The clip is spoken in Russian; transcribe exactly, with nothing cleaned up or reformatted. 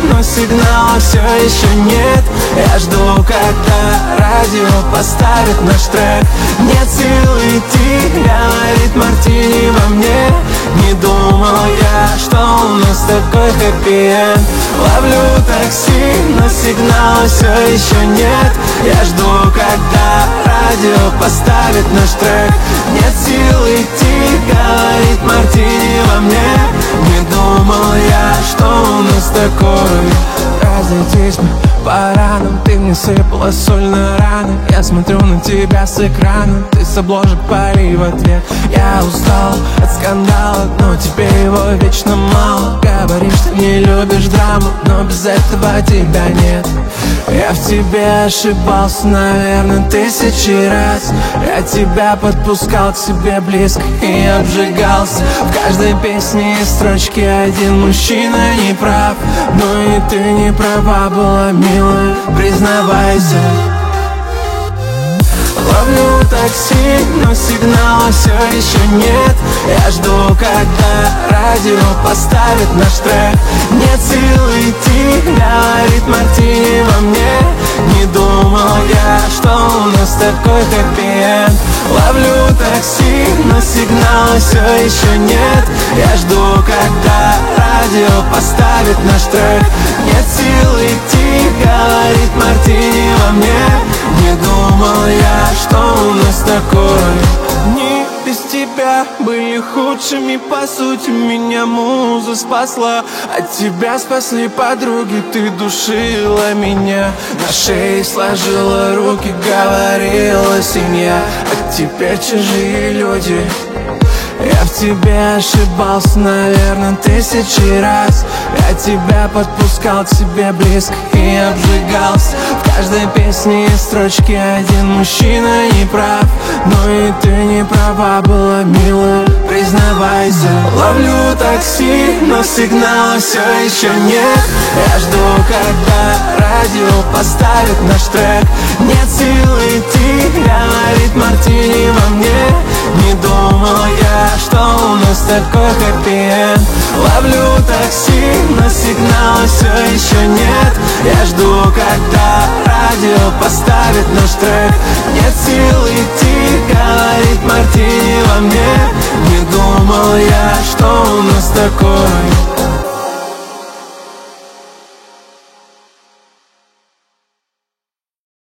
но сигнала все еще нет. Я жду, когда радио поставит наш трек. Нет сил идти, говорит мартини во мне. Не думал я, что у нас такой хэппи-энд. Ловлю такси, но сигнала все еще нет. Я жду, когда радио поставит наш трек. Нет сил идти, говорит мартини во мне. Не думал я, что у нас такой. Разойтись мы по ранам, ты мне сыпала соль на раны. Я смотрю на тебя с экрана, ты с обложек пали в ответ. Я устал от скандала, но тебе его вечно мало. Говоришь, ты не любишь драму, но без этого тебя нет. Я в тебе ошибался, наверное, тысячи раз. Я тебя подпускал к себе близко и обжигался. В каждой песне и строчке один мужчина не прав. Но и ты не права была, милая, признавайся. Ловлю такси, но сигнала все еще нет. Я жду, когда радио поставит наш трек. Нет сил идти, говорит мартини во мне. Не думал я, что у нас такой хэппи-энд. Ловлю такси, но сигнала все еще нет. Я жду, когда радио поставит наш трек. Нет сил идти, говорит мартини во мне. Не думал я, что у нас такое. Дни без тебя были худшими, по сути меня муза спасла. От тебя спасли подруги, ты душила меня. На шее сложила руки, говорила семья. А теперь чужие люди. Я в тебе ошибался, наверное, тысячи раз. Я тебя подпускал к себе близко и обжигался. В каждой песне и строчке один мужчина не прав. Но и ты не права была, милая, признавайся. Ловлю такси, но сигнала все еще нет. Я жду, когда радио поставит наш трек. Нет сил идти, говорит мартини во мне. Не думал я, что у нас такой хэппи-энд. Ловлю такси, но сигнала все еще нет. Я жду, когда радио поставит наш трек. Нет сил идти, говорит мартини во мне. Не думал я, что у нас такой